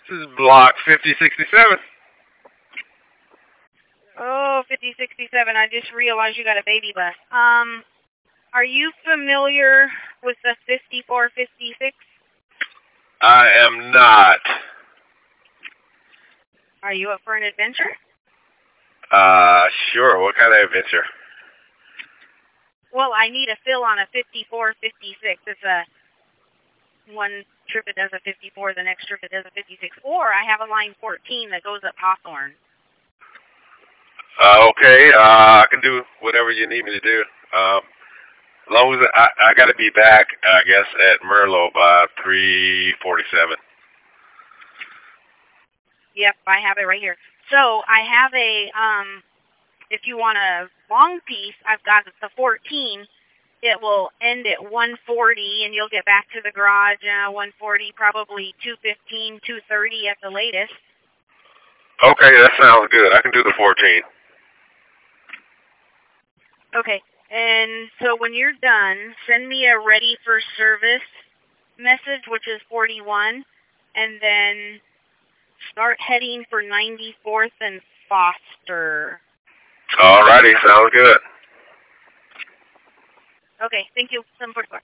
This is block 5067. Oh, 5067. I just realized you got a baby bus. Are you familiar with the 5456? I am not. Are you up for an adventure? Sure. What kind of adventure? Well, I need a fill on a 5456. It's a one trip it does a 54, the next trip it does a 56. Or I have a line 14 that goes up Hawthorne. Okay. I can do whatever you need me to do. As long as I got to be back, I guess, at Merlot by 3:47. Yep, I have it right here. So I have a, if you want a long piece, I've got the 14. It will end at 1:40, and you'll get back to the garage 1:40, probably 2:15, 2:30 at the latest. Okay, that sounds good. I can do the 14. Okay, and so when you're done, send me a ready for service message, which is 41, and then start heading for 94th and Foster. Alrighty, sounds good. Okay, thank you. 744.